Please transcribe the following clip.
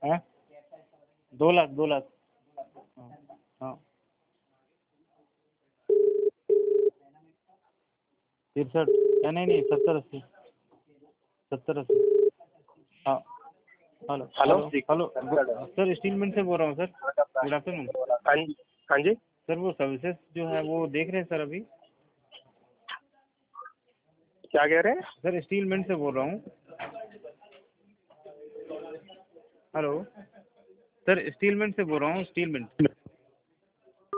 हाँ 2 लाख 2 लाख। हाँ हाँ 63 नहीं नहीं 70 80 70 80। हाँ hello hello hello hello sir steel mill से बोल रहा हूँ सर। Good afternoon. हाँ जी हाँ जी। सर वो सर्विसेज जो है वो देख रहे हैं सर अभी। क्या कह रहे हैं? सर स्टील मिल से बोल रहा हूँ। हेलो सर स्टील मिल से बोल रहा हूँ स्टील मिल।